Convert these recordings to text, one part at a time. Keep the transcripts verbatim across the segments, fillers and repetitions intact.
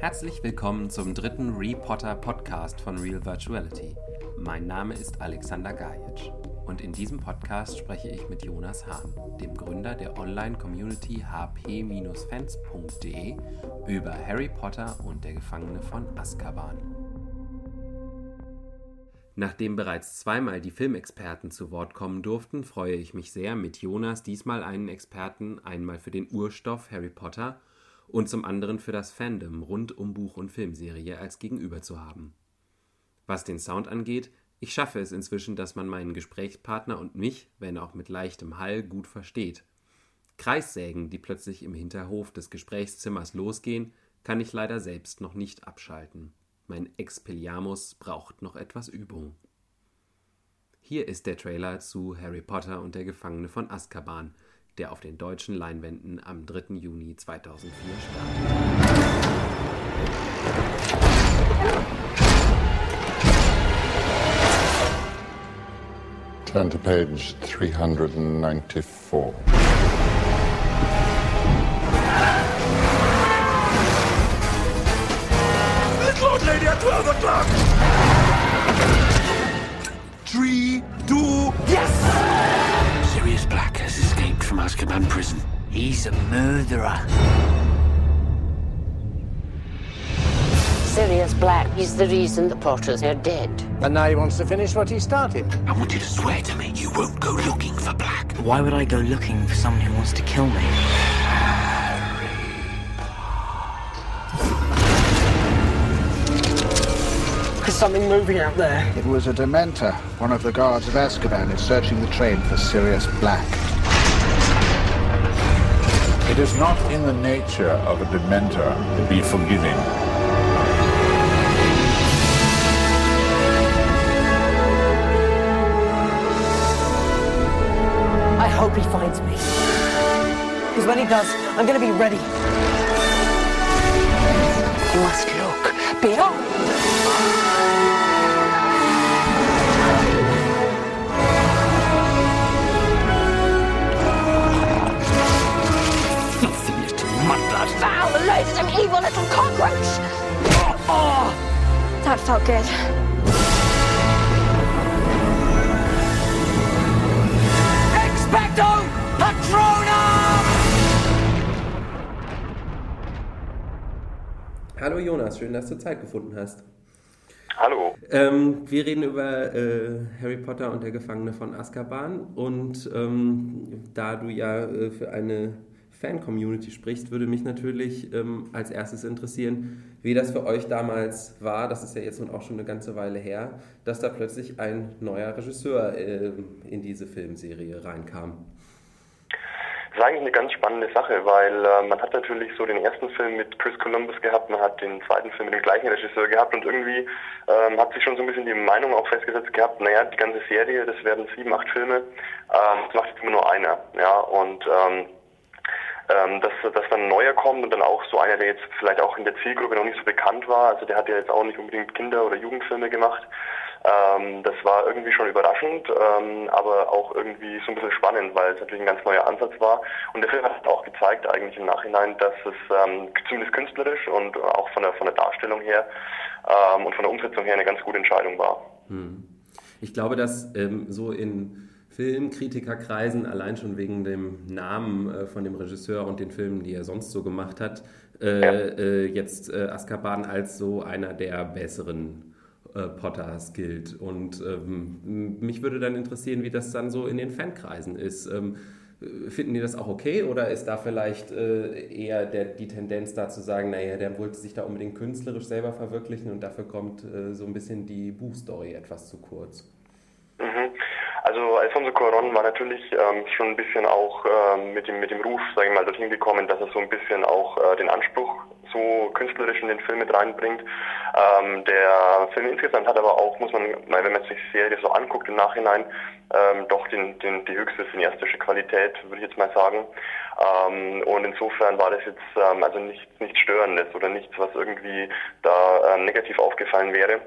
Herzlich willkommen zum dritten RePotter-Podcast von Real Virtuality. Mein Name ist Alexander Gajic und in diesem Podcast spreche ich mit Jonas Hahn, dem Gründer der Online-Community h p fans punkt d e, über Harry Potter und der Gefangene von Azkaban. Nachdem bereits zweimal die Filmexperten zu Wort kommen durften, freue ich mich sehr, mit Jonas diesmal einen Experten, einmal für den Urstoff Harry Potter und zum anderen für das Fandom rund um Buch- und Filmserie als Gegenüber zu haben. Was den Sound angeht, ich schaffe es inzwischen, dass man meinen Gesprächspartner und mich, wenn auch mit leichtem Hall, gut versteht. Kreissägen, die plötzlich im Hinterhof des Gesprächszimmers losgehen, kann ich leider selbst noch nicht abschalten. Mein Expelliarmus braucht noch etwas Übung. Hier ist der Trailer zu Harry Potter und der Gefangene von Azkaban, der auf den deutschen Leinwänden am dritten Juni zweitausendvier startet. Turn to page three ninety-four. It's Lord Lady at twelve o'clock! Three, two, yes! Sirius Black has escaped from Azkaban prison. He's a murderer. Sirius Black is the reason the Potters are dead. And now he wants to finish what he started. I want you to swear to me you won't go looking for Black. Why would I go looking for someone who wants to kill me? There's something moving out there. It was a Dementor. One of the guards of Azkaban is searching the train for Sirius Black. It is not in the nature of a Dementor to be forgiving. I hope he finds me. Because when he does, I'm going to be ready. You must look beyond. Filthy little mudblood. Foul, loathsome, evil little cockroach. Oh, that felt good. Expecto Patronum! Hallo Jonas, schön, dass du Zeit gefunden hast. Hallo. Ähm, wir reden über äh, Harry Potter und der Gefangene von Azkaban und ähm, da du ja äh, für eine Fan-Community sprichst, würde mich natürlich ähm, als erstes interessieren, wie das für euch damals war, das ist ja jetzt nun auch schon eine ganze Weile her, dass da plötzlich ein neuer Regisseur äh, in diese Filmserie reinkam. Das ist eigentlich eine ganz spannende Sache, weil äh, man hat natürlich so den ersten Film mit Chris Columbus gehabt, man hat den zweiten Film mit dem gleichen Regisseur gehabt und irgendwie ähm, hat sich schon so ein bisschen die Meinung auch festgesetzt gehabt, naja, die ganze Serie, das werden sieben, acht Filme, ähm, das macht jetzt immer nur einer, ja, und ähm, ähm, dass, dass dann ein neuer kommt und dann auch so einer, der jetzt vielleicht auch in der Zielgruppe noch nicht so bekannt war, also der hat ja jetzt auch nicht unbedingt Kinder- oder Jugendfilme gemacht. Ähm, das war irgendwie schon überraschend, ähm, aber auch irgendwie so ein bisschen spannend, weil es natürlich ein ganz neuer Ansatz war. Und der Film hat auch gezeigt eigentlich im Nachhinein, dass es ähm, zumindest künstlerisch und auch von der von der Darstellung her ähm, und von der Umsetzung her eine ganz gute Entscheidung war. Hm. Ich glaube, dass ähm, so in Filmkritikerkreisen, allein schon wegen dem Namen äh, von dem Regisseur und den Filmen, die er sonst so gemacht hat, äh, Ja. äh, jetzt äh, Azkaban als so einer der besseren Potters gilt. Und ähm, mich würde dann interessieren, wie das dann so in den Fankreisen ist. Ähm, finden die das auch okay oder ist da vielleicht äh, eher der, die Tendenz da zu sagen, naja, der wollte sich da unbedingt künstlerisch selber verwirklichen und dafür kommt äh, so ein bisschen die Buchstory etwas zu kurz? Mhm. Also Alfonso Cuarón war natürlich ähm, schon ein bisschen auch ähm, mit dem mit dem Ruf, sage ich mal, dorthin gekommen, dass er so ein bisschen auch äh, den Anspruch so künstlerisch in den Film mit reinbringt. Ähm, der Film insgesamt hat aber auch, muss man, wenn man sich die Serie so anguckt im Nachhinein, ähm, doch den, den, die höchste cineastische Qualität, würde ich jetzt mal sagen. Ähm, und insofern war das jetzt ähm, also nichts nichts Störendes oder nichts, was irgendwie da ähm, negativ aufgefallen wäre.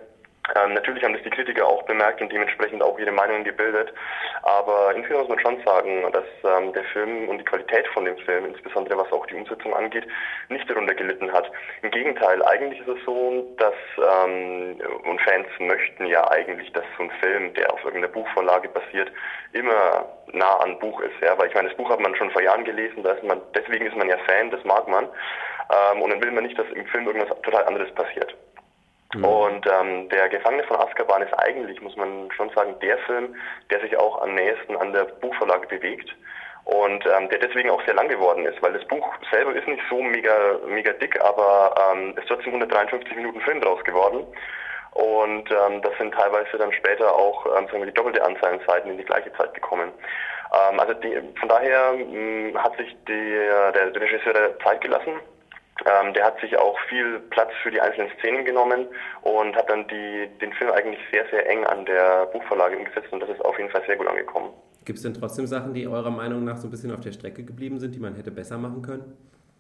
Ähm, natürlich haben das die Kritiker auch bemerkt und dementsprechend auch ihre Meinung gebildet. Aber insgesamt muss man schon sagen, dass ähm, der Film und die Qualität von dem Film, insbesondere was auch die Umsetzung angeht, nicht darunter gelitten hat. Im Gegenteil, eigentlich ist es so, dass ähm, und Fans möchten ja eigentlich, dass so ein Film, der auf irgendeiner Buchvorlage basiert, immer nah an Buch ist. Ja? Weil ich meine, das Buch hat man schon vor Jahren gelesen, da ist man, deswegen ist man ja Fan, das mag man. Ähm, und dann will man nicht, dass im Film irgendwas total anderes passiert. Mhm. Und ähm, der Gefangene von Azkaban ist eigentlich, muss man schon sagen, der Film, der sich auch am nächsten an der Buchvorlage bewegt und ähm, der deswegen auch sehr lang geworden ist, weil das Buch selber ist nicht so mega mega dick, aber ähm, es ist trotzdem hundertdreiundfünfzig Minuten Film draus geworden und ähm, das sind teilweise dann später auch ähm, sagen wir, die doppelte Anzahl an Seiten in die gleiche Zeit gekommen. Ähm, also die, von daher mh, hat sich die, der, der Regisseur der Zeit gelassen. Ähm, der hat sich auch viel Platz für die einzelnen Szenen genommen und hat dann die, den Film eigentlich sehr, sehr eng an der Buchvorlage umgesetzt und das ist auf jeden Fall sehr gut angekommen. Gibt es denn trotzdem Sachen, die eurer Meinung nach so ein bisschen auf der Strecke geblieben sind, die man hätte besser machen können?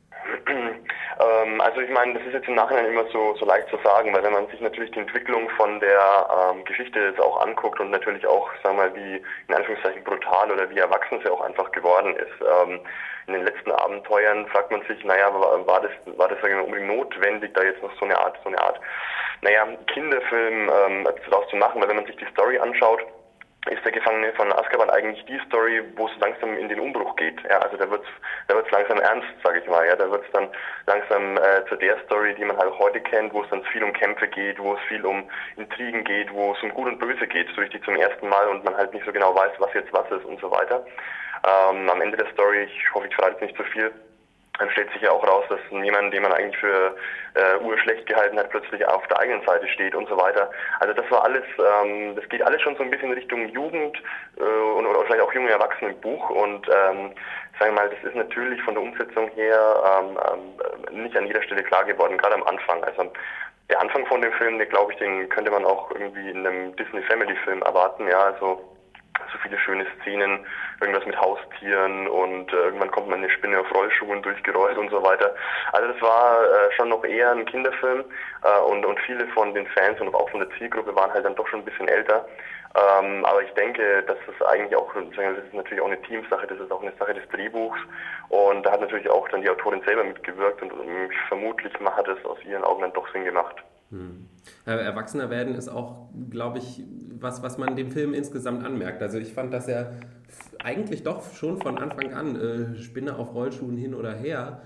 ähm, also ich meine, das ist jetzt im Nachhinein immer so, so leicht zu sagen, weil wenn man sich natürlich die Entwicklung von der ähm, Geschichte jetzt auch anguckt und natürlich auch, sagen wir mal, wie in Anführungszeichen brutal oder wie erwachsen sie auch einfach geworden ist. Ähm, in den letzten Abenteuern fragt man sich, naja, war, war das, war das unbedingt notwendig, da jetzt noch so eine Art, so eine Art, naja, Kinderfilm ähm, daraus zu machen, weil wenn man sich die Story anschaut, ist der Gefangene von Azkaban eigentlich die Story, wo es langsam in den Umbruch geht. Ja, also da wird's, da wird's langsam ernst, sage ich mal. Ja, da wird's dann langsam äh, zu der Story, die man halt heute kennt, wo es dann viel um Kämpfe geht, wo es viel um Intrigen geht, wo es um Gut und Böse geht, so richtig zum ersten Mal und man halt nicht so genau weiß, was jetzt was ist und so weiter. Ähm, am Ende der Story, ich hoffe, ich verrate jetzt nicht zu viel, dann stellt sich ja auch raus, dass jemand, den man eigentlich für äh, urschlecht gehalten hat, plötzlich auf der eigenen Seite steht und so weiter. Also das war alles, ähm, das geht alles schon so ein bisschen Richtung Jugend äh, und, oder vielleicht auch junge Erwachsenenbuch und ähm, sagen wir mal, das ist natürlich von der Umsetzung her ähm, ähm, nicht an jeder Stelle klar geworden, gerade am Anfang. Also der Anfang von dem Film, den glaube ich, den könnte man auch irgendwie in einem Disney-Family-Film erwarten, ja, also so viele schöne Szenen, irgendwas mit Haustieren und äh, irgendwann kommt man eine Spinne auf Rollschuhen durchgerollt und so weiter. Also das war äh, schon noch eher ein Kinderfilm äh, und, und viele von den Fans und auch von der Zielgruppe waren halt dann doch schon ein bisschen älter. Ähm, aber ich denke, dass das eigentlich auch, das ist natürlich auch eine Teamsache, das ist auch eine Sache des Drehbuchs und da hat natürlich auch dann die Autorin selber mitgewirkt und ähm, vermutlich hat es aus ihren Augen dann doch Sinn gemacht. Hm. Erwachsener werden ist auch, glaube ich, was, was man dem Film insgesamt anmerkt. Also ich fand, dass er eigentlich doch schon von Anfang an äh, Spinne auf Rollschuhen hin oder her,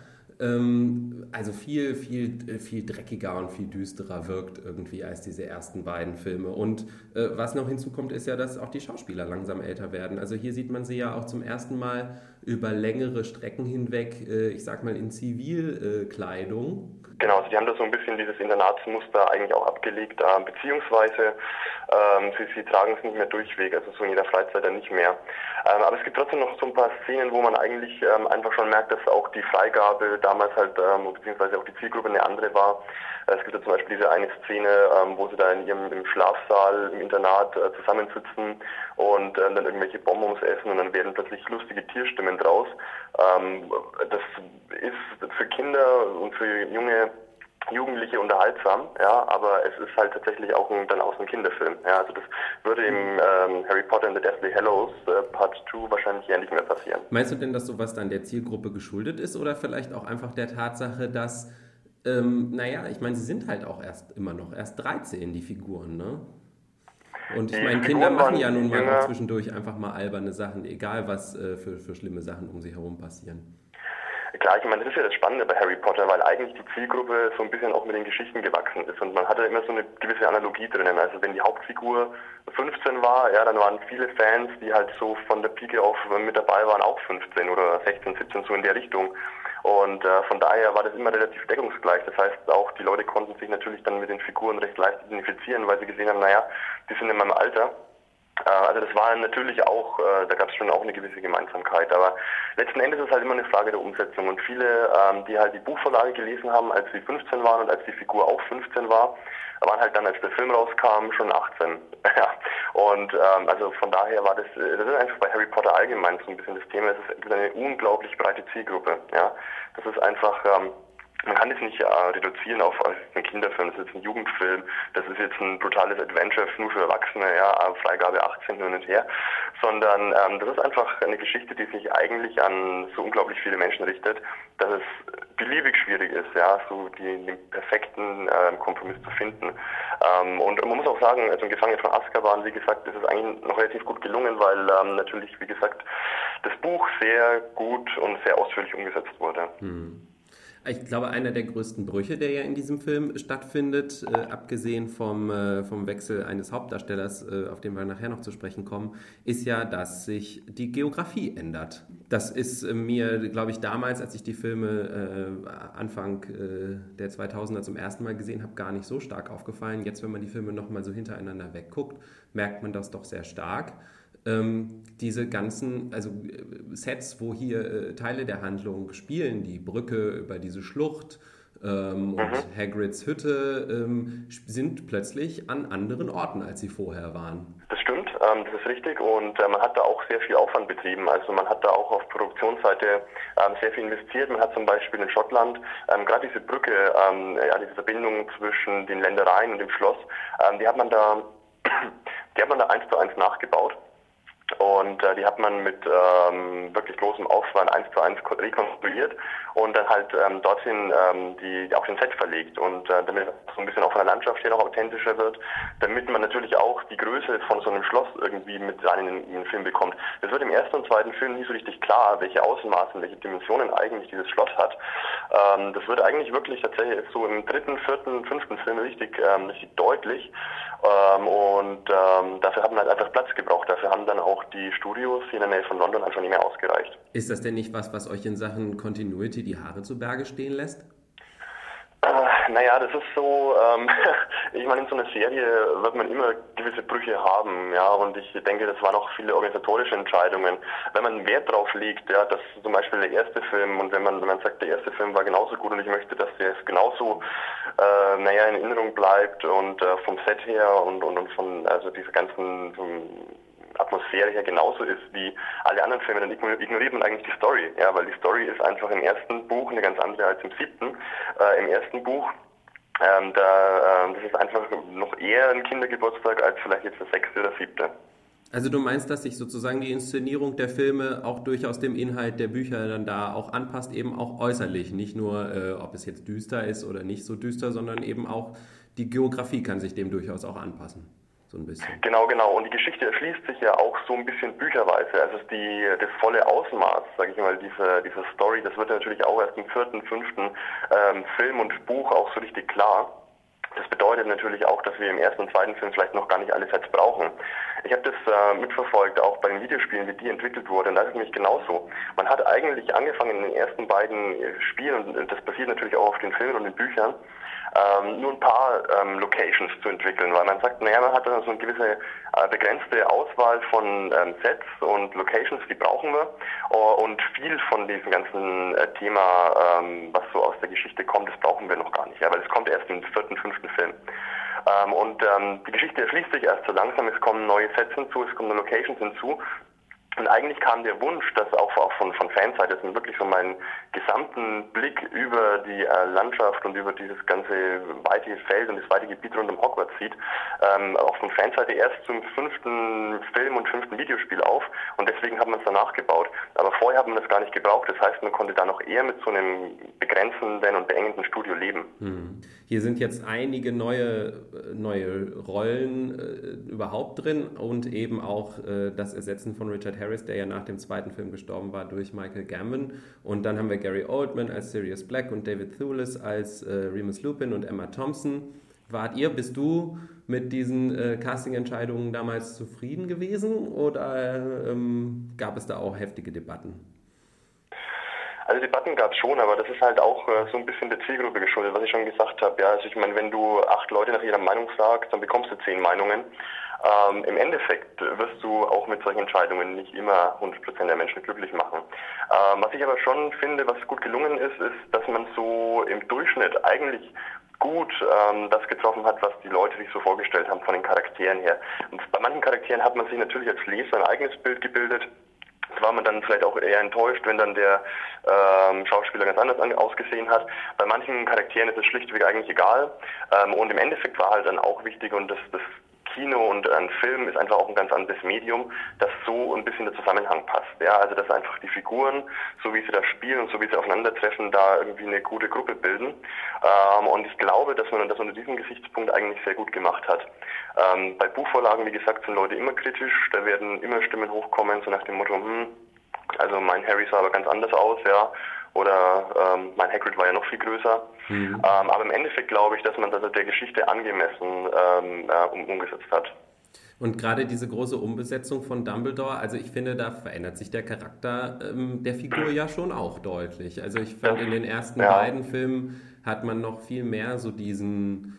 ähm, also viel, viel, viel dreckiger und viel düsterer wirkt irgendwie als diese ersten beiden Filme. Und äh, was noch hinzukommt, ist ja, dass auch die Schauspieler langsam älter werden. Also hier sieht man sie ja auch zum ersten Mal über längere Strecken hinweg, äh, ich sag mal in Zivilkleidung. Genau, also die haben da so ein bisschen dieses Internatsmuster eigentlich auch abgelegt, äh, beziehungsweise ähm, sie, sie tragen es nicht mehr durchweg, also so in jeder Freizeit dann nicht mehr. Ähm, aber es gibt trotzdem noch so ein paar Szenen, wo man eigentlich ähm, einfach schon merkt, dass auch die Freigabe damals halt, ähm, beziehungsweise auch die Zielgruppe eine andere war. Äh, es gibt ja zum Beispiel diese eine Szene, ähm, wo sie da in ihrem im Schlafsaal im Internat äh, zusammensitzen und äh, dann irgendwelche Bonbons essen und dann werden plötzlich lustige Tierstimmen draus. Ähm, das ist für Kinder und für junge Jugendliche unterhaltsam, ja, aber es ist halt tatsächlich auch ein, dann auch so ein Kinderfilm. Ja, also das würde im ähm, Harry Potter and the Deathly Hallows äh, Part zwei wahrscheinlich eher nicht mehr passieren. Meinst du denn, dass sowas dann der Zielgruppe geschuldet ist oder vielleicht auch einfach der Tatsache, dass, ähm, naja, ich meine, sie sind halt auch erst immer noch erst dreizehn, die Figuren, ne? Und ich meine, Kinder machen ja nun mal auch zwischendurch einfach mal alberne Sachen, egal was äh, für, für schlimme Sachen um sie herum passieren. Klar, ich meine, das ist ja das Spannende bei Harry Potter, weil eigentlich die Zielgruppe so ein bisschen auch mit den Geschichten gewachsen ist und man hatte immer so eine gewisse Analogie drinnen. Also wenn die Hauptfigur fünfzehn war, ja, dann waren viele Fans, die halt so von der Pike auf mit dabei waren, auch fünfzehn oder sechzehn, siebzehn, so in der Richtung. Und äh, von daher war das immer relativ deckungsgleich. Das heißt, auch die Leute konnten sich natürlich dann mit den Figuren recht leicht identifizieren, weil sie gesehen haben, naja, die sind in meinem Alter. Also das war natürlich auch, da gab es schon auch eine gewisse Gemeinsamkeit, aber letzten Endes ist es halt immer eine Frage der Umsetzung und viele, die halt die Buchvorlage gelesen haben, als sie fünfzehn waren und als die Figur auch fünfzehn war, waren halt dann, als der Film rauskam, schon achtzehn. Ja. Und ähm, also von daher war das, das ist einfach bei Harry Potter allgemein so ein bisschen das Thema, es ist eine unglaublich breite Zielgruppe. Ja. Das ist einfach... Ähm, man kann es nicht äh, reduzieren auf als einen Kinderfilm, das ist jetzt ein Jugendfilm, das ist jetzt ein brutales Adventure nur für Erwachsene, ja, Freigabe achtzehn hin und her, sondern ähm, das ist einfach eine Geschichte, die sich eigentlich an so unglaublich viele Menschen richtet, dass es beliebig schwierig ist, ja, so die, den perfekten äh, Kompromiss zu finden. Ähm, und man muss auch sagen, also im Gefangenen von Azkaban, wie gesagt, ist es eigentlich noch relativ gut gelungen, weil ähm, natürlich, wie gesagt, das Buch sehr gut und sehr ausführlich umgesetzt wurde. Hm. Ich glaube, einer der größten Brüche, der ja in diesem Film stattfindet, äh, abgesehen vom, äh, vom Wechsel eines Hauptdarstellers, äh, auf den wir nachher noch zu sprechen kommen, ist ja, dass sich die Geografie ändert. Das ist äh, mir, glaube ich, damals, als ich die Filme äh, Anfang äh, der zweitausender zum ersten Mal gesehen habe, gar nicht so stark aufgefallen. Jetzt, wenn man die Filme nochmal so hintereinander wegguckt, merkt man das doch sehr stark. Ähm, diese ganzen also äh, Sets, wo hier äh, Teile der Handlung spielen, die Brücke über diese Schlucht ähm, und mhm. Hagrids Hütte, ähm, sind plötzlich an anderen Orten, als sie vorher waren. Das stimmt, ähm, das ist richtig und äh, man hat da auch sehr viel Aufwand betrieben. Also man hat da auch auf Produktionsseite ähm, sehr viel investiert. Man hat zum Beispiel in Schottland ähm, gerade diese Brücke, ähm, ja, diese Verbindung zwischen den Ländereien und dem Schloss, ähm, die hat man da, die hat man da eins zu eins nachgebaut. Und äh, die hat man mit ähm, wirklich großem Aufwand eins zu eins rekonstruiert und dann halt ähm, dorthin ähm, die auch den Set verlegt und äh, damit es so ein bisschen auch von der Landschaft her noch authentischer wird, damit man natürlich auch die Größe von so einem Schloss irgendwie mit rein in, in den Film bekommt. Es wird im ersten und zweiten Film nie so richtig klar, welche Ausmaße, welche Dimensionen eigentlich dieses Schloss hat. Ähm, das wird eigentlich wirklich tatsächlich so im dritten, vierten, fünften Film richtig, ähm, richtig deutlich. Ähm, und ähm, dafür hat man halt einfach Platz gebraucht. Dafür haben dann auch die Studios hier in der Nähe von London einfach nicht mehr ausgereicht. Ist das denn nicht was, was euch in Sachen Continuity die Haare zu Berge stehen lässt? Äh, naja, das ist so, ähm, ich meine, in so einer Serie wird man immer gewisse Brüche haben, ja, und ich denke, das waren auch viele organisatorische Entscheidungen. Wenn man Wert drauf legt, ja, dass zum Beispiel der erste Film, und wenn man, wenn man sagt, der erste Film war genauso gut und ich möchte, dass der es genauso, äh, naja, in Erinnerung bleibt und äh, vom Set her und, und, und von, also diese ganzen, vom, Atmosphäre her genauso ist wie alle anderen Filme, dann ignoriert man eigentlich die Story, ja, weil die Story ist einfach im ersten Buch eine ganz andere als im siebten. Äh, Im ersten Buch, ähm, da, äh, das ist einfach noch eher ein Kindergeburtstag als vielleicht jetzt der sechste oder siebte. Also du meinst, dass sich sozusagen die Inszenierung der Filme auch durchaus dem Inhalt der Bücher dann da auch anpasst, eben auch äußerlich, nicht nur, äh, ob es jetzt düster ist oder nicht so düster, sondern eben auch die Geografie kann sich dem durchaus auch anpassen. So ein bisschen. Genau, genau. Und die Geschichte erschließt sich ja auch so ein bisschen bücherweise. Also die, das volle Ausmaß, sage ich mal, dieser, dieser Story, das wird ja natürlich auch erst im vierten, fünften ähm, Film und Buch auch so richtig klar. Das bedeutet natürlich auch, dass wir im ersten und zweiten Film vielleicht noch gar nicht alle Sets brauchen. Ich habe das äh, mitverfolgt, auch bei den Videospielen, wie die entwickelt wurden. Und da ist es nämlich genauso. Man hat eigentlich angefangen in den ersten beiden Spielen, und das basiert natürlich auch auf den Filmen und den Büchern, Ähm, nur ein paar ähm, Locations zu entwickeln, weil man sagt, naja, man hat dann so eine gewisse äh, begrenzte Auswahl von ähm, Sets und Locations, die brauchen wir uh, und viel von diesem ganzen äh, Thema, ähm, was so aus der Geschichte kommt, das brauchen wir noch gar nicht, ja, weil es kommt erst im vierten, fünften Film. Ähm, und ähm, die Geschichte erschließt sich erst so langsam, es kommen neue Sets hinzu, es kommen Locations hinzu. Und eigentlich kam der Wunsch, dass auch, auch von, von Fanseite, dass man wirklich so meinen gesamten Blick über die äh, Landschaft und über dieses ganze weite Feld und das weite Gebiet rund um Hogwarts sieht, ähm, auch von Fanseite erst zum fünften Film und fünften Videospiel auf und deswegen hat man es danach gebaut. Aber vorher hat man das gar nicht gebraucht, das heißt, man konnte da noch eher mit so einem begrenzenden und beengenden Studio leben. Hm. Hier sind jetzt einige neue, neue Rollen äh, überhaupt drin und eben auch äh, das Ersetzen von Richard Harris, der ja nach dem zweiten Film gestorben war, durch Michael Gambon. Und dann haben wir Gary Oldman als Sirius Black und David Thewlis als äh, Remus Lupin und Emma Thompson. Wart ihr, bist du mit diesen äh, Casting-Entscheidungen damals zufrieden gewesen oder ähm, gab es da auch heftige Debatten? Also Debatten gab es schon, aber das ist halt auch äh, so ein bisschen der Zielgruppe geschuldet, was ich schon gesagt habe. Ja, also ich meine, wenn du acht Leute nach ihrer Meinung fragst, dann bekommst du zehn Meinungen. Ähm, Im Endeffekt wirst du auch mit solchen Entscheidungen nicht immer hundert Prozent der Menschen glücklich machen. Ähm, was ich aber schon finde, was gut gelungen ist, ist, dass man so im Durchschnitt eigentlich gut ähm, das getroffen hat, was die Leute sich so vorgestellt haben von den Charakteren her. Und bei manchen Charakteren hat man sich natürlich als Leser ein eigenes Bild gebildet. Da war man dann vielleicht auch eher enttäuscht, wenn dann der ähm, Schauspieler ganz anders an- ausgesehen hat. Bei manchen Charakteren ist es schlichtweg eigentlich egal. Ähm, und im Endeffekt war halt dann auch wichtig, und das, das Kino und ein Film ist einfach auch ein ganz anderes Medium, das so ein bisschen der Zusammenhang passt. Ja, also dass einfach die Figuren, so wie sie da spielen und so wie sie aufeinandertreffen, da irgendwie eine gute Gruppe bilden. Ähm, und ich glaube, dass man das unter diesem Gesichtspunkt eigentlich sehr gut gemacht hat. Ähm, bei Buchvorlagen, wie gesagt, sind Leute immer kritisch, da werden immer Stimmen hochkommen, so nach dem Motto, hm, also mein Harry sah aber ganz anders aus, ja. Oder ähm, mein Hagrid war ja noch viel größer. Mhm. Ähm, aber im Endeffekt glaube ich, dass man das der Geschichte angemessen ähm, äh, um, umgesetzt hat. Und gerade diese große Umbesetzung von Dumbledore, also ich finde, da verändert sich der Charakter ähm, der Figur ja schon auch deutlich. Also ich fand, in den ersten ja. beiden Filmen hat man noch viel mehr so diesen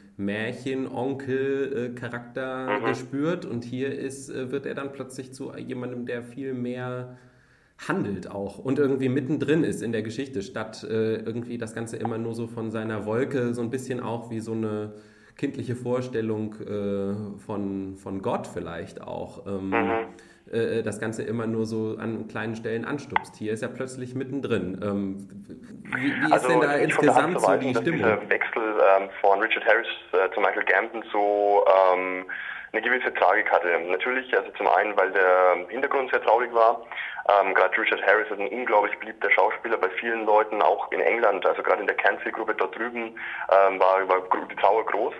Märchen-Onkel-Charakter mhm. gespürt, und hier ist, äh, wird er dann plötzlich zu jemandem, der viel mehr handelt auch und irgendwie mittendrin ist in der Geschichte, statt äh, irgendwie das Ganze immer nur so von seiner Wolke, so ein bisschen auch wie so eine kindliche Vorstellung äh, von, von Gott vielleicht auch, ähm, mhm. äh, das Ganze immer nur so an kleinen Stellen anstupst. Hier ist er plötzlich mittendrin. Ähm, wie, wie ist also, denn da insgesamt so die Stimmung? Dieser Wechsel ähm, von Richard Harris äh, zu Michael Gambon so ähm, eine gewisse Tragik hatte. Natürlich, also zum einen, weil der Hintergrund sehr traurig war. Ähm, gerade Richard Harris ist ein unglaublich beliebter Schauspieler bei vielen Leuten, auch in England, also gerade in der Kernzielgruppe dort drüben ähm, war, war die Trauer groß.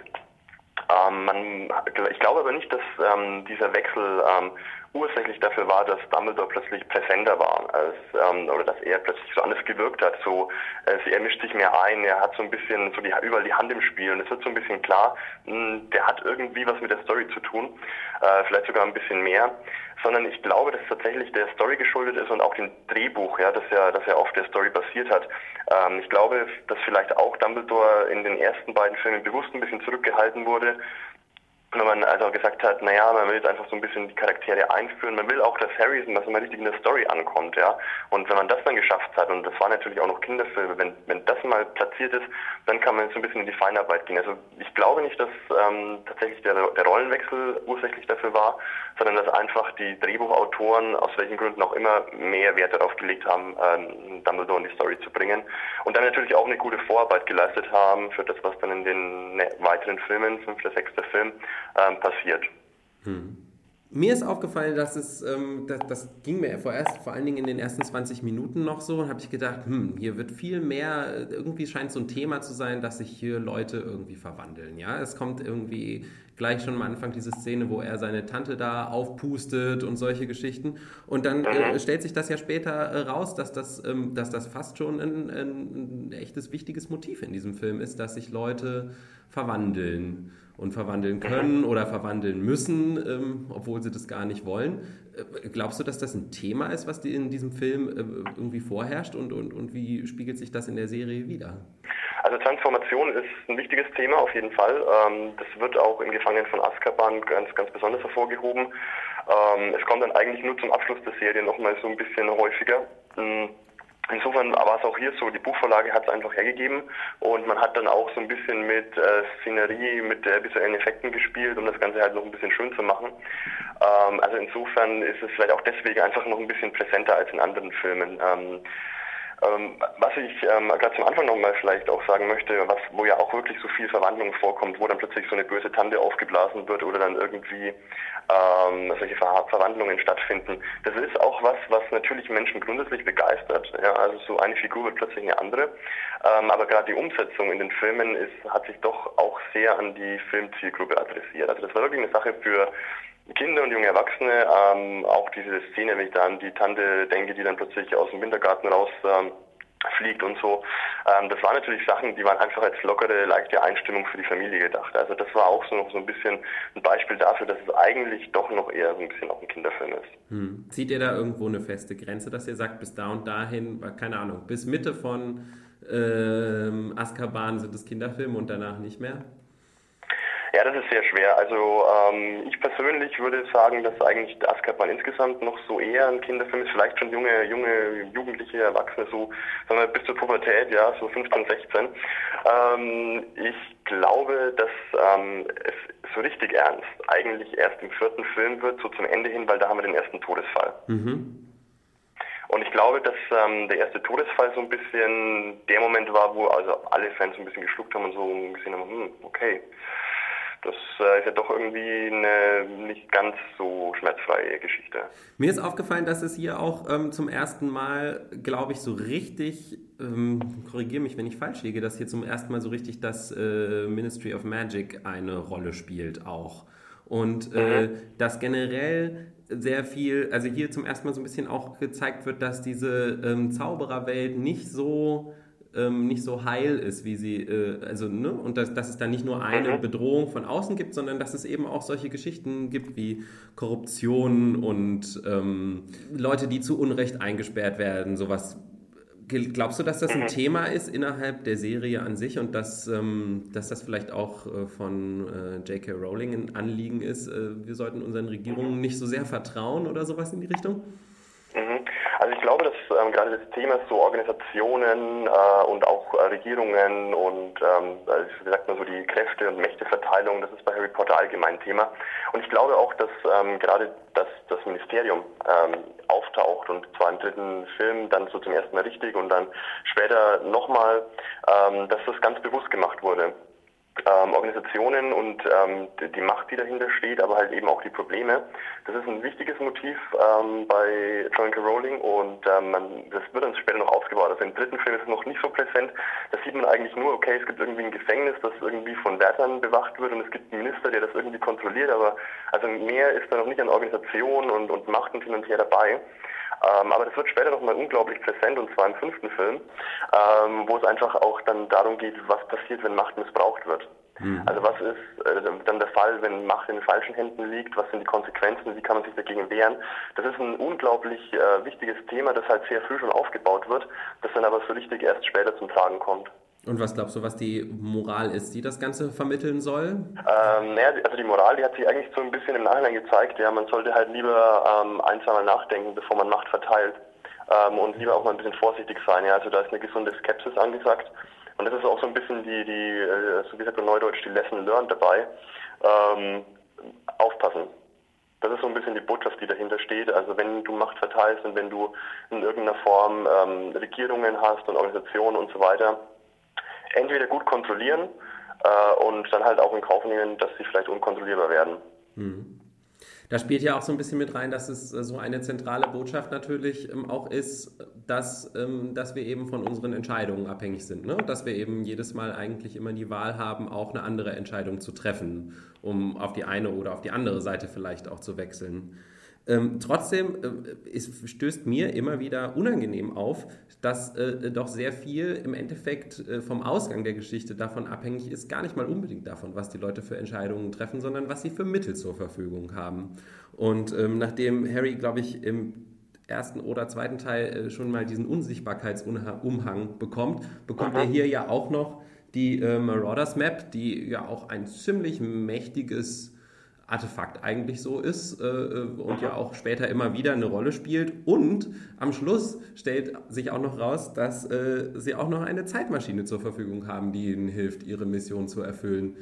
Ähm, man, ich glaube aber nicht, dass ähm, dieser Wechsel ähm, ursächlich dafür war, dass Dumbledore plötzlich präsenter war, als, ähm, oder dass er plötzlich so anders gewirkt hat. So, äh, er mischt sich mehr ein, er hat so ein bisschen so die, überall die Hand im Spiel, und es wird so ein bisschen klar, mh, der hat irgendwie was mit der Story zu tun, äh, vielleicht sogar ein bisschen mehr. Sondern ich glaube, dass es tatsächlich der Story geschuldet ist und auch dem Drehbuch, ja, das ja, das ja auf der Story basiert hat. Ähm, ich glaube, dass vielleicht auch Dumbledore in den ersten beiden Filmen bewusst ein bisschen zurückgehalten wurde, wenn man also gesagt hat, naja, man will jetzt einfach so ein bisschen die Charaktere einführen, man will auch, dass Harry was immer richtig in der Story ankommt, ja. Und wenn man das dann geschafft hat, und das waren natürlich auch noch Kinderfilme, wenn wenn das mal platziert ist, dann kann man so ein bisschen in die Feinarbeit gehen. Also ich glaube nicht, dass ähm, tatsächlich der, der Rollenwechsel ursächlich dafür war, sondern dass einfach die Drehbuchautoren, aus welchen Gründen auch immer, mehr Wert darauf gelegt haben, ähm, Dumbledore in die Story zu bringen. Und dann natürlich auch eine gute Vorarbeit geleistet haben für das, was dann in den weiteren Filmen, fünfter, sechster Film, ähm, passiert. Hm. Mir ist aufgefallen, dass es, ähm, das, das ging mir vorerst vor allen Dingen in den ersten zwanzig Minuten noch so, und habe ich gedacht, hm, hier wird viel mehr, irgendwie scheint so ein Thema zu sein, dass sich hier Leute irgendwie verwandeln, ja, es kommt irgendwie gleich schon am Anfang diese Szene, wo er seine Tante da aufpustet und solche Geschichten, und dann äh, stellt sich das ja später äh, raus, dass das, ähm, dass das fast schon ein, ein, ein echtes, wichtiges Motiv in diesem Film ist, dass sich Leute verwandeln und verwandeln können oder verwandeln müssen, ähm, obwohl sie das gar nicht wollen. Äh, glaubst du, dass das ein Thema ist, was in diesem Film äh, irgendwie vorherrscht, und, und, und wie spiegelt sich das in der Serie wider? Also Transformation ist ein wichtiges Thema auf jeden Fall. Ähm, das wird auch in Gefangenen von Azkaban ganz, ganz besonders hervorgehoben. Ähm, es kommt dann eigentlich nur zum Abschluss der Serie nochmal so ein bisschen häufiger. Ähm, Insofern war es auch hier so, die Buchvorlage hat es einfach hergegeben, und man hat dann auch so ein bisschen mit äh, Szenerie, mit äh, visuellen Effekten gespielt, um das Ganze halt noch ein bisschen schön zu machen. Ähm, also insofern ist es vielleicht auch deswegen einfach noch ein bisschen präsenter als in anderen Filmen. Ähm, ähm, was ich ähm, gerade zum Anfang nochmal vielleicht auch sagen möchte, was, wo ja auch wirklich so viel Verwandlung vorkommt, wo dann plötzlich so eine böse Tante aufgeblasen wird oder dann irgendwie ähm, solche Ver- Verwandlungen stattfinden. Das ist auch was, was natürlich Menschen grundsätzlich begeistert. Ja, also so eine Figur wird plötzlich eine andere. Ähm, aber gerade die Umsetzung in den Filmen ist, hat sich doch auch sehr an die Filmzielgruppe adressiert. Also das war wirklich eine Sache für Kinder und junge Erwachsene, ähm, auch diese Szene, wenn ich da an die Tante denke, die dann plötzlich aus dem Wintergarten raus ähm, fliegt und so. Ähm, das waren natürlich Sachen, die waren einfach als lockere, leichte Einstimmung für die Familie gedacht. Also das war auch so noch so ein bisschen ein Beispiel dafür, dass es eigentlich doch noch eher so ein bisschen auch ein Kinderfilm ist. Hm. Zieht ihr da irgendwo eine feste Grenze, dass ihr sagt, bis da und dahin, keine Ahnung, bis Mitte von ähm, Azkaban sind es Kinderfilme und danach nicht mehr? Ja, das ist sehr schwer. Also ähm, ich persönlich würde sagen, dass eigentlich Azkaban insgesamt noch so eher ein Kinderfilm ist, vielleicht schon junge, junge, jugendliche Erwachsene, so sagen wir bis zur Pubertät, ja, so fünfzehn, sechzehn. Ähm, ich glaube, dass ähm, es so richtig ernst eigentlich erst im vierten Film wird, so zum Ende hin, weil da haben wir den ersten Todesfall. Mhm. Und ich glaube, dass ähm, der erste Todesfall so ein bisschen der Moment war, wo also alle Fans ein bisschen geschluckt haben und so gesehen haben, hm, okay, das äh, ist ja doch irgendwie eine nicht ganz so schmerzfreie Geschichte. Mir ist aufgefallen, dass es hier auch ähm, zum ersten Mal, glaube ich, so richtig, ähm, korrigiere mich, wenn ich falsch liege, dass hier zum ersten Mal so richtig das äh, Ministry of Magic eine Rolle spielt auch. Und äh, mhm. dass generell sehr viel, also hier zum ersten Mal so ein bisschen auch gezeigt wird, dass diese ähm, Zaubererwelt nicht so... Ähm, nicht so heil ist, wie sie, äh, also, ne, und dass, dass es da nicht nur eine Bedrohung von außen gibt, sondern dass es eben auch solche Geschichten gibt wie Korruption und ähm, Leute, die zu Unrecht eingesperrt werden, sowas. Glaubst du, dass das ein Thema ist innerhalb der Serie an sich und dass, ähm, dass das vielleicht auch äh, von äh, J K Rowling ein Anliegen ist, äh, wir sollten unseren Regierungen nicht so sehr vertrauen oder sowas in die Richtung? Also ich glaube, dass ähm, gerade das Thema so Organisationen äh, und auch äh, Regierungen und ähm, wie sagt man so die Kräfte- und Mächteverteilung, das ist bei Harry Potter allgemein Thema. Und ich glaube auch, dass ähm, gerade das, das Ministerium ähm, auftaucht und zwar im dritten Film dann so zum ersten Mal richtig und dann später nochmal, ähm, dass das ganz bewusst gemacht wurde. Ähm, Organisationen und ähm, die Macht, die dahinter steht, aber halt eben auch die Probleme. Das ist ein wichtiges Motiv ähm, bei Joanne K. Rowling und ähm, man, das wird dann später noch aufgebaut. Also im dritten Film ist es noch nicht so präsent. Da sieht man eigentlich nur, okay, es gibt irgendwie ein Gefängnis, das irgendwie von Wärtern bewacht wird und es gibt einen Minister, der das irgendwie kontrolliert, aber also mehr ist da noch nicht an Organisation und, und Macht und hin und her dabei. Ähm, aber das wird später nochmal unglaublich präsent, und zwar im fünften Film, ähm, wo es einfach auch dann darum geht, was passiert, wenn Macht missbraucht wird. Mhm. Also was ist äh, dann der Fall, wenn Macht in den falschen Händen liegt, was sind die Konsequenzen, wie kann man sich dagegen wehren. Das ist ein unglaublich äh, wichtiges Thema, das halt sehr früh schon aufgebaut wird, das dann aber so richtig erst später zum Tragen kommt. Und was glaubst du, was die Moral ist, die das Ganze vermitteln soll? Ähm, naja, also die Moral, die hat sich eigentlich so ein bisschen im Nachhinein gezeigt. Ja, man sollte halt lieber ähm, ein, zweimal nachdenken, bevor man Macht verteilt. Ähm, und lieber auch mal ein bisschen vorsichtig sein. Ja, also da ist eine gesunde Skepsis angesagt. Und das ist auch so ein bisschen die, die äh, so wie gesagt in Neudeutsch, die Lesson learned dabei. Ähm, aufpassen. Das ist so ein bisschen die Botschaft, die dahinter steht. Also wenn du Macht verteilst und wenn du in irgendeiner Form ähm, Regierungen hast und Organisationen und so weiter, entweder gut kontrollieren äh, und dann halt auch in Kauf nehmen, dass sie vielleicht unkontrollierbar werden. Hm. Da spielt ja auch so ein bisschen mit rein, dass es äh, so eine zentrale Botschaft natürlich ähm, auch ist, dass, ähm, dass wir eben von unseren Entscheidungen abhängig sind. Ne? Dass wir eben jedes Mal eigentlich immer die Wahl haben, auch eine andere Entscheidung zu treffen, um auf die eine oder auf die andere Seite vielleicht auch zu wechseln. Ähm, trotzdem äh, es stößt mir immer wieder unangenehm auf, dass äh, doch sehr viel im Endeffekt äh, vom Ausgang der Geschichte davon abhängig ist, gar nicht mal unbedingt davon, was die Leute für Entscheidungen treffen, sondern was sie für Mittel zur Verfügung haben. Und ähm, nachdem Harry, glaube ich, im ersten oder zweiten Teil äh, schon mal diesen Unsichtbarkeitsumhang bekommt, bekommt er hier ja auch noch die äh, Marauders Map, die ja auch ein ziemlich mächtiges Artefakt eigentlich so ist äh, und ja auch später immer wieder eine Rolle spielt. Und am Schluss stellt sich auch noch raus, dass äh, sie auch noch eine Zeitmaschine zur Verfügung haben, die ihnen hilft, ihre Mission zu erfüllen.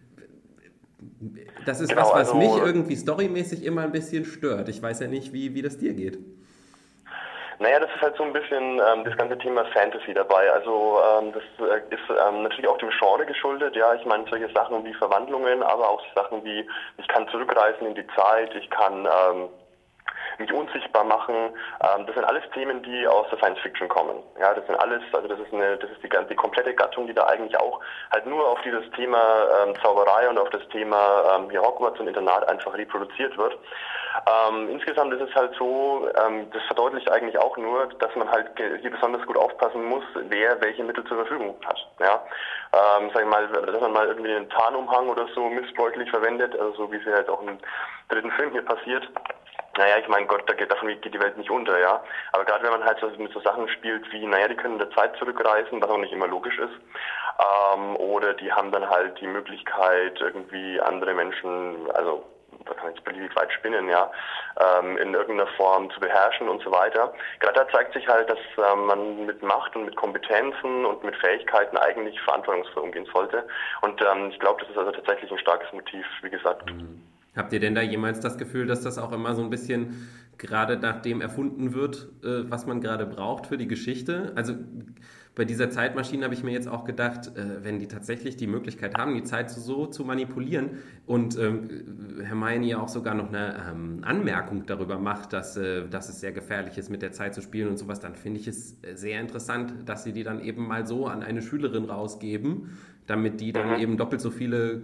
Das ist genau, was, was also, mich irgendwie storymäßig immer ein bisschen stört. Ich weiß ja nicht, wie, wie das dir geht. Naja, das ist halt so ein bisschen ähm, das ganze Thema Fantasy dabei. Also ähm, das äh, ist ähm, natürlich auch dem Genre geschuldet. Ja, ich meine solche Sachen wie Verwandlungen, aber auch Sachen wie ich kann zurückreisen in die Zeit, ich kann ähm, mich unsichtbar machen. Ähm, das sind alles Themen, die aus der Science Fiction kommen. Ja, das sind alles, also das ist eine, das ist die, die komplette Gattung, die da eigentlich auch halt nur auf dieses Thema ähm, Zauberei und auf das Thema ähm, hier Hogwarts und Internat einfach reproduziert wird. Ähm, insgesamt ist es halt so, ähm, das verdeutlicht eigentlich auch nur, dass man halt hier besonders gut aufpassen muss, wer welche Mittel zur Verfügung hat. Ja, ähm, sag ich mal, dass man mal irgendwie einen Tarnumhang oder so missbräuchlich verwendet, also so wie es halt auch im dritten Film hier passiert. Naja, ich meine, Gott, da geht, davon geht die Welt nicht unter, ja. Aber gerade wenn man halt so mit so Sachen spielt wie, naja, die können in der Zeit zurückreisen, was auch nicht immer logisch ist, ähm, oder die haben dann halt die Möglichkeit, irgendwie andere Menschen, also da kann ich jetzt beliebig weit spinnen, ja, ähm, in irgendeiner Form zu beherrschen und so weiter. Gerade da zeigt sich halt, dass ähm, man mit Macht und mit Kompetenzen und mit Fähigkeiten eigentlich verantwortungsvoll umgehen sollte. Und ähm, ich glaube, das ist also tatsächlich ein starkes Motiv, wie gesagt. Mhm. Habt ihr denn da jemals das Gefühl, dass das auch immer so ein bisschen gerade nach dem erfunden wird, äh, was man gerade braucht für die Geschichte? Also bei dieser Zeitmaschine habe ich mir jetzt auch gedacht, äh, wenn die tatsächlich die Möglichkeit haben, die Zeit so zu manipulieren und ähm, Hermione ja auch sogar noch eine ähm, Anmerkung darüber macht, dass, äh, dass es sehr gefährlich ist, mit der Zeit zu spielen und sowas, dann finde ich es sehr interessant, dass sie die dann eben mal so an eine Schülerin rausgeben, damit die dann mhm. eben doppelt so viele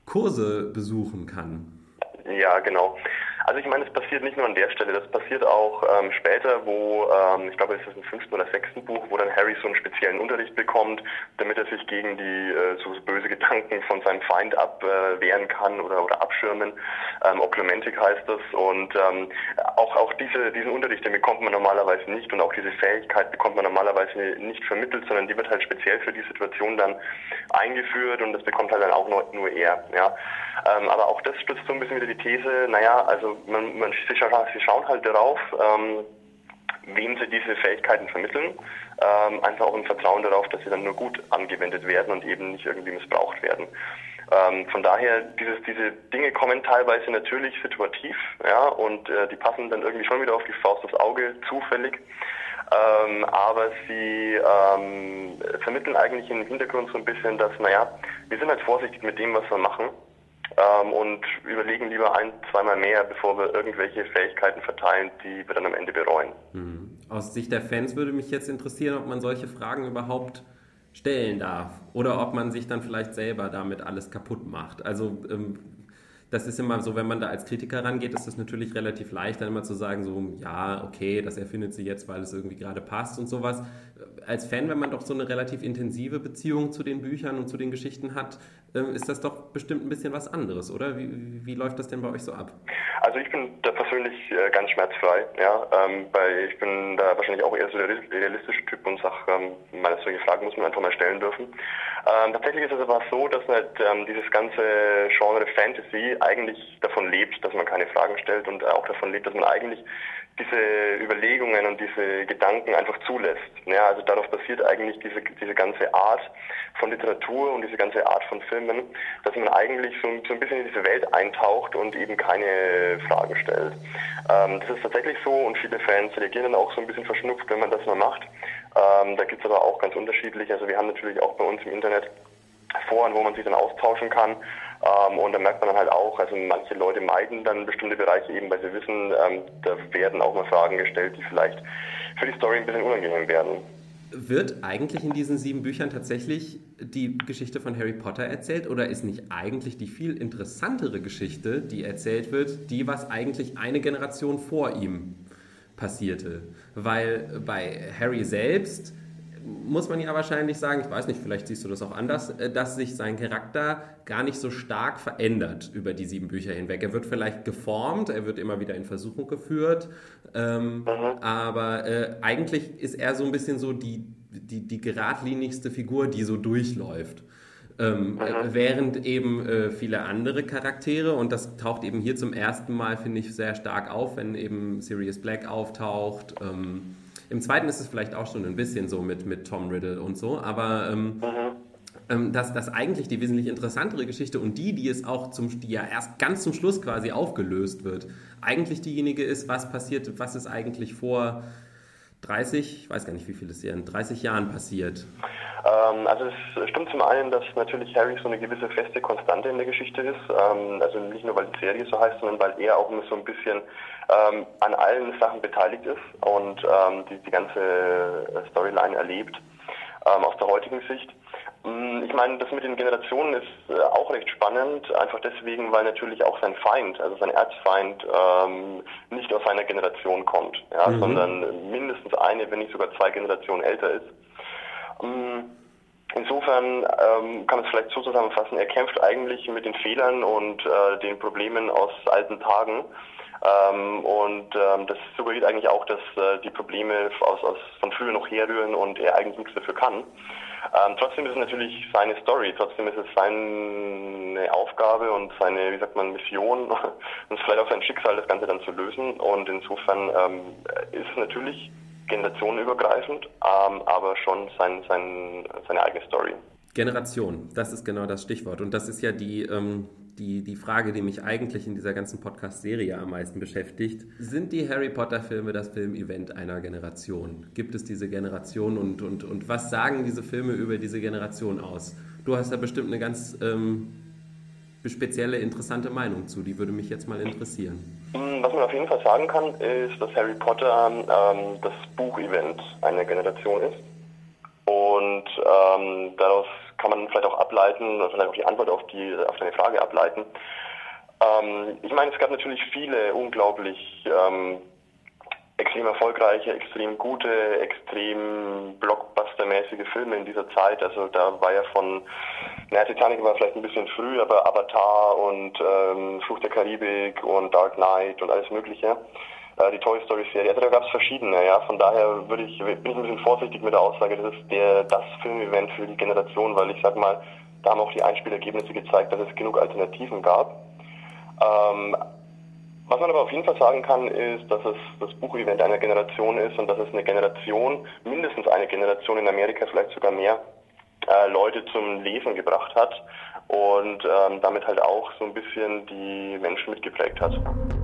Kurse besuchen kann. Ja, genau. Also ich meine, es passiert nicht nur an der Stelle, das passiert auch ähm, später, wo, ähm, ich glaube, es ist im fünften oder sechsten Buch, wo dann Harry so einen speziellen Unterricht bekommt, damit er sich gegen die äh, so böse Gedanken von seinem Feind abwehren äh, kann oder, oder abschirmen. Ähm, Oklumentik heißt das. Und ähm, auch, auch diese, diesen Unterricht, den bekommt man normalerweise nicht und auch diese Fähigkeit bekommt man normalerweise nicht vermittelt, sondern die wird halt speziell für die Situation dann eingeführt und das bekommt halt dann auch nur, nur er. Ja. Ähm, aber auch das stützt so ein bisschen wieder die These, naja, also man, man, sie, scha- sie schauen halt darauf, ähm, wem sie diese Fähigkeiten vermitteln, ähm, einfach auch im Vertrauen darauf, dass sie dann nur gut angewendet werden und eben nicht irgendwie missbraucht werden. Ähm, von daher, dieses, diese Dinge kommen teilweise natürlich situativ, ja, und äh, die passen dann irgendwie schon wieder auf die Faust aufs Auge, zufällig. Ähm, aber sie ähm, vermitteln eigentlich im Hintergrund so ein bisschen, dass, naja, wir sind halt vorsichtig mit dem, was wir machen. Ähm, und überlegen lieber ein-, zweimal mehr, bevor wir irgendwelche Fähigkeiten verteilen, die wir dann am Ende bereuen. Mhm. Aus Sicht der Fans würde mich jetzt interessieren, ob man solche Fragen überhaupt stellen darf oder ob man sich dann vielleicht selber damit alles kaputt macht. Also ähm, das ist immer so, wenn man da als Kritiker rangeht, ist das natürlich relativ leicht, dann immer zu sagen, so, ja, okay, das erfindet sie jetzt, weil es irgendwie gerade passt und sowas. Als Fan, wenn man doch so eine relativ intensive Beziehung zu den Büchern und zu den Geschichten hat, ist das doch bestimmt ein bisschen was anderes, oder? Wie, wie, wie läuft das denn bei euch so ab? Also ich bin da persönlich äh, ganz schmerzfrei, ja, ähm, weil ich bin da wahrscheinlich auch eher so der realistische Typ und sage, ähm, meine solche Fragen muss man einfach mal stellen dürfen. Ähm, tatsächlich ist es aber so, dass halt, ähm, dieses ganze Genre Fantasy eigentlich davon lebt, dass man keine Fragen stellt und auch davon lebt, dass man eigentlich diese Überlegungen und diese Gedanken einfach zulässt. Ja, also darauf basiert eigentlich diese, diese ganze Art von Literatur und diese ganze Art von Filmen, dass man eigentlich so, so ein bisschen in diese Welt eintaucht und eben keine Fragen stellt. Ähm, das ist tatsächlich so und viele Fans reagieren dann auch so ein bisschen verschnupft, wenn man das mal macht. Ähm, da gibt es aber auch ganz unterschiedlich. Also wir haben natürlich auch bei uns im Internet Foren, wo man sich dann austauschen kann. Ähm, und da merkt man dann halt auch, also manche Leute meiden dann bestimmte Bereiche eben, weil sie wissen, ähm, da werden auch mal Fragen gestellt, die vielleicht für die Story ein bisschen unangenehm werden. Wird eigentlich in diesen sieben Büchern tatsächlich die Geschichte von Harry Potter erzählt oder ist nicht eigentlich die viel interessantere Geschichte, die erzählt wird, die, was eigentlich eine Generation vor ihm passierte? Weil bei Harry selbst muss man ja wahrscheinlich sagen, ich weiß nicht, vielleicht siehst du das auch anders, dass sich sein Charakter gar nicht so stark verändert über die sieben Bücher hinweg. Er wird vielleicht geformt, er wird immer wieder in Versuchung geführt, ähm, mhm. aber äh, eigentlich ist er so ein bisschen so die, die, die geradlinigste Figur, die so durchläuft. Ähm, mhm. Während eben äh, viele andere Charaktere, und das taucht eben hier zum ersten Mal, finde ich, sehr stark auf, wenn eben Sirius Black auftaucht. Ähm, Im zweiten ist es vielleicht auch schon ein bisschen so mit, mit Tom Riddle und so, aber ähm, mhm. ähm, dass, dass eigentlich die wesentlich interessantere Geschichte und die, die es auch zum, die ja erst ganz zum Schluss quasi aufgelöst wird, eigentlich diejenige ist, was passiert, was ist eigentlich vor dreißig, ich weiß gar nicht, wie viel es hier in dreißig Jahren passiert. Ähm, also es stimmt zum einen, dass natürlich Harry so eine gewisse feste Konstante in der Geschichte ist, ähm, also nicht nur, weil die Serie so heißt, sondern weil er auch immer so ein bisschen ähm, an allen Sachen beteiligt ist und ähm, die, die ganze Storyline erlebt, ähm, aus der heutigen Sicht. Ich meine, das mit den Generationen ist äh, auch recht spannend, einfach deswegen, weil natürlich auch sein Feind, also sein Erzfeind, ähm, nicht aus seiner Generation kommt, ja, mhm. sondern mindestens eine, wenn nicht sogar zwei Generationen älter ist. Ähm, insofern ähm, kann man es vielleicht so zusammenfassen, er kämpft eigentlich mit den Fehlern und äh, den Problemen aus alten Tagen. Ähm, und ähm, das suggeriert eigentlich auch, dass äh, die Probleme aus, aus, von früher noch herrühren und er eigentlich nichts dafür kann. Ähm, trotzdem ist es natürlich seine Story, trotzdem ist es seine Aufgabe und seine, wie sagt man, Mission und vielleicht auch sein Schicksal, das Ganze dann zu lösen. Und insofern ähm, ist es natürlich generationenübergreifend, ähm, aber schon sein, sein, seine eigene Story. Generation, das ist genau das Stichwort. Und das ist ja die, ähm, die, die Frage, die mich eigentlich in dieser ganzen Podcast-Serie am meisten beschäftigt. Sind die Harry Potter-Filme das Filmevent einer Generation? Gibt es diese Generation und, und, und was sagen diese Filme über diese Generation aus? Du hast da bestimmt eine ganz ähm, spezielle, interessante Meinung zu. Die würde mich jetzt mal interessieren. Was man auf jeden Fall sagen kann, ist, dass Harry Potter ähm, das Buchevent einer Generation ist. Und ähm, daraus kann man vielleicht auch ableiten, oder vielleicht auch die Antwort auf, die, auf deine Frage ableiten. Ähm, ich meine, es gab natürlich viele unglaublich ähm, extrem erfolgreiche, extrem gute, extrem blockbustermäßige Filme in dieser Zeit. Also da war ja von, naja, Titanic war vielleicht ein bisschen früh, aber Avatar und ähm, Fluch der Karibik und Dark Knight und alles Mögliche. Äh, die Toy Story Serie, also da gab es verschiedene, ja. Von daher würde ich, bin ich ein bisschen vorsichtig mit der Aussage, das ist der, das Filmevent für die Generation, weil ich sag mal, da haben auch die Einspielergebnisse gezeigt, dass es genug Alternativen gab. Ähm, Was man aber auf jeden Fall sagen kann, ist, dass es das Buchevent einer Generation ist und dass es eine Generation, mindestens eine Generation in Amerika, vielleicht sogar mehr, äh, Leute zum Lesen gebracht hat und ähm, damit halt auch so ein bisschen die Menschen mitgeprägt hat.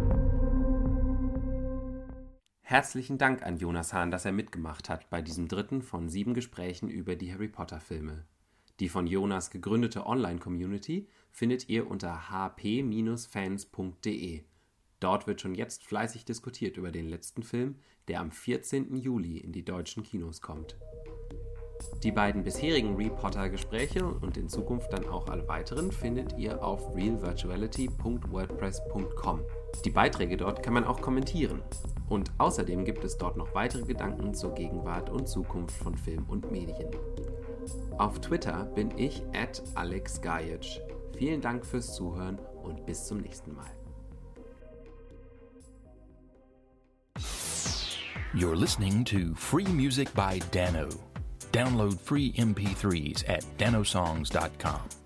Herzlichen Dank an Jonas Hahn, dass er mitgemacht hat bei diesem dritten von sieben Gesprächen über die Harry Potter Filme. Die von Jonas gegründete Online-Community findet ihr unter h p Bindestrich fans punkt d e. Dort wird schon jetzt fleißig diskutiert über den letzten Film, der am vierzehnten Juli in die deutschen Kinos kommt. Die beiden bisherigen Re-Potter-Gespräche und in Zukunft dann auch alle weiteren findet ihr auf real virtuality punkt wordpress punkt com. Die Beiträge dort kann man auch kommentieren. Und außerdem gibt es dort noch weitere Gedanken zur Gegenwart und Zukunft von Film und Medien. Auf Twitter bin ich at alex gajic. Vielen Dank fürs Zuhören und bis zum nächsten Mal. You're listening to Free Music by Dano. Download free M P threes at danosongs dot com.